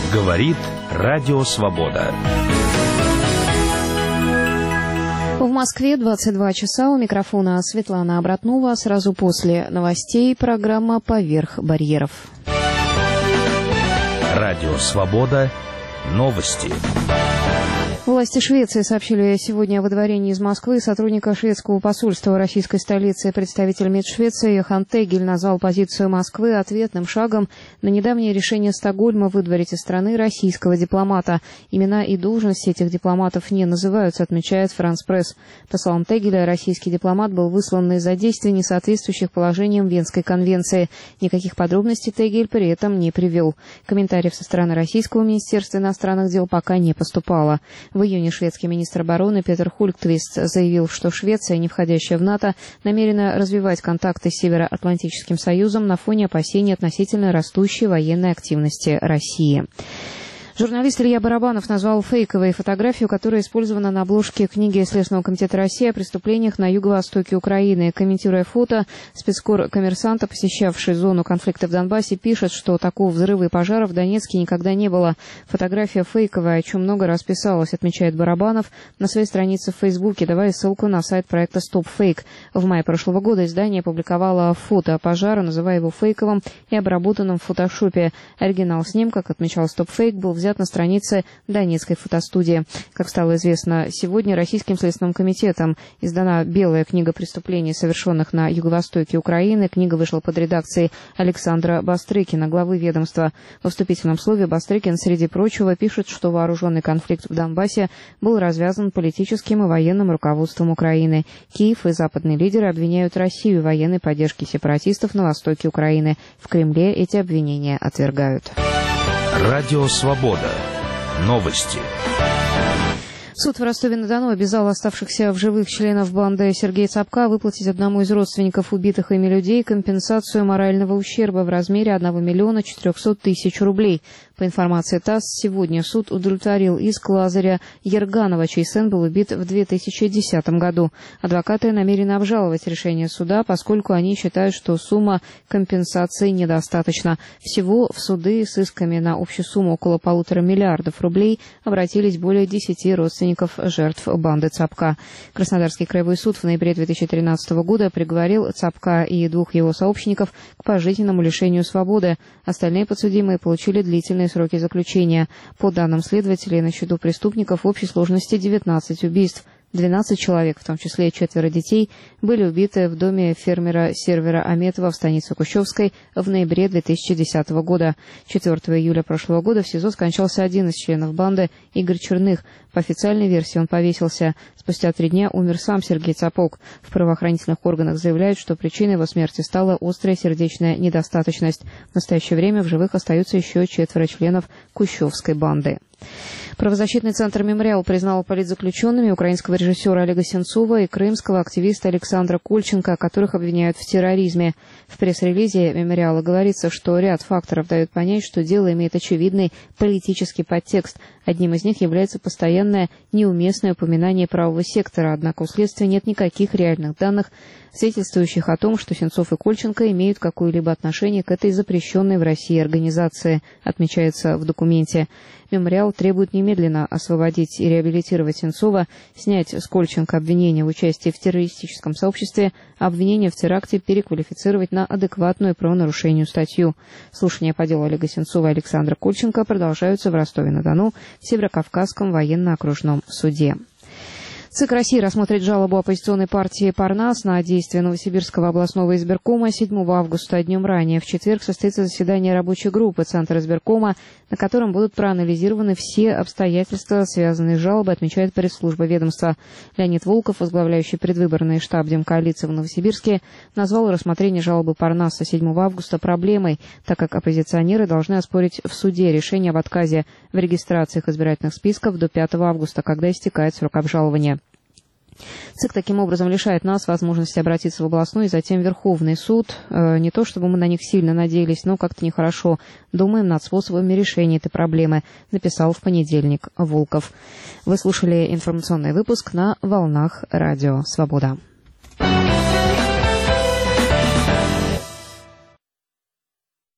Говорит Радио Свобода. В Москве 22 часа. У микрофона Светлана Обратнова. Сразу после новостей программа «Поверх барьеров». Радио Свобода. Новости. Власти Швеции сообщили сегодня о выдворении из Москвы сотрудника шведского посольства в российской столице. Представитель МИД Швеции Йохан Тегель назвал позицию Москвы ответным шагом на недавнее решение Стокгольма выдворить из страны российского дипломата. Имена и должности этих дипломатов не называются, отмечает Франс Пресс. По словам Тегеля, российский дипломат был выслан из-за действий, не соответствующих положениям Венской конвенции. Никаких подробностей Тегель при этом не привел. Комментариев со стороны Российского министерства иностранных дел пока не поступало. В июне шведский министр обороны Петер Хульквист заявил, что Швеция, не входящая в НАТО, намерена развивать контакты с Североатлантическим союзом на фоне опасений относительно растущей военной активности России. Журналист Илья Барабанов назвал фейковой фотографию, которая использована на обложке книги Следственного комитета России о преступлениях на юго-востоке Украины. Комментируя фото, спецкор «Коммерсанта», посещавший зону конфликта в Донбассе, пишет, что такого взрыва и пожара в Донецке никогда не было. Фотография фейковая, о чем много раз писалось, отмечает Барабанов на своей странице в Фейсбуке, давая ссылку на сайт проекта «Стоп Фейк». В мае прошлого года издание опубликовало фото пожара, называя его фейковым и обработанным в фотошопе. Оригинал снимка, как отмечал «Стоп Фейк», был взят на странице Донецкой фотостудии. Как стало известно, сегодня Российским следственным комитетом издана белая книга преступлений, совершенных на юго-востоке Украины. Книга вышла под редакцией Александра Бастрыкина, главы ведомства. Во вступительном слове Бастрыкин, среди прочего, пишет, что вооруженный конфликт в Донбассе был развязан политическим и военным руководством Украины. Киев и западные лидеры обвиняют Россию в военной поддержке сепаратистов на востоке Украины. В Кремле эти обвинения отвергают. Радио Свобода. Новости. Суд в Ростове-на-Дону обязал оставшихся в живых членов банды Сергея Цапка выплатить одному из родственников убитых ими людей компенсацию морального ущерба в размере 1 миллиона 400 тысяч рублей. По информации ТАСС, сегодня суд удовлетворил иск Лазаря Ерганова, чей сын был убит в 2010 году. Адвокаты намерены обжаловать решение суда, поскольку они считают, что сумма компенсации недостаточна. Всего в суды с исками на общую сумму около 1,5 миллиарда рублей обратились более 10 родственников жертв банды Цапка. Краснодарский краевой суд в ноябре 2013 года приговорил Цапка и 2 его сообщников к пожизненному лишению свободы. Остальные подсудимые получили длительные сроки заключения. По данным следователей, на счету преступников в общей сложности 19 убийств. 12 человек, в том числе 4 детей, были убиты в доме фермера Сервера Аметова в станице Кущевской в ноябре 2010 года. 4 июля прошлого года в СИЗО скончался один из членов банды Игорь Черных. По официальной версии он повесился. Спустя 3 дня умер сам Сергей Цапок. В правоохранительных органах заявляют, что причиной его смерти стала острая сердечная недостаточность. В настоящее время в живых остаются еще 4 членов Кущевской банды. Правозащитный центр «Мемориал» признал политзаключенными украинского режиссера Олега Сенцова и крымского активиста Александра Кольченко, которых обвиняют в терроризме. В пресс-релизе «Мемориала» говорится, что ряд факторов дают понять, что дело имеет очевидный политический подтекст. Одним из них является постоянное неуместное упоминание правого сектора, однако у следствия нет никаких реальных данных, свидетельствующих о том, что Сенцов и Кольченко имеют какое-либо отношение к этой запрещенной в России организации, отмечается в документе. «Мемориал» требует немедленно освободить и реабилитировать Сенцова, снять с Кольченко обвинения в участии в террористическом сообществе, а обвинение в теракте переквалифицировать на адекватную правонарушению статью. Слушания по делу Олега Сенцова и Александра Кольченко продолжаются в Ростове-на-Дону в Северокавказском военно-окружном суде. ЦИК России рассмотрит жалобу оппозиционной партии «Парнас» на действия Новосибирского областного избиркома 7 августа, днем ранее. В четверг состоится заседание рабочей группы Центра избиркома, на котором будут проанализированы все обстоятельства, связанные с жалобой, отмечает пресс-служба ведомства. Леонид Волков, возглавляющий предвыборный штаб Демкоалиции в Новосибирске, назвал рассмотрение жалобы «Парнаса» 7 августа проблемой, так как оппозиционеры должны оспорить в суде решение об отказе в регистрации их избирательных списков до 5 августа, когда истекает срок обжалования. ЦИК таким образом лишает нас возможности обратиться в областной и затем в Верховный суд. Не то чтобы мы на них сильно надеялись, но как-то нехорошо. Думаем над способами решения этой проблемы, написал в понедельник Волков. Вы слушали информационный выпуск на волнах Радио Свобода.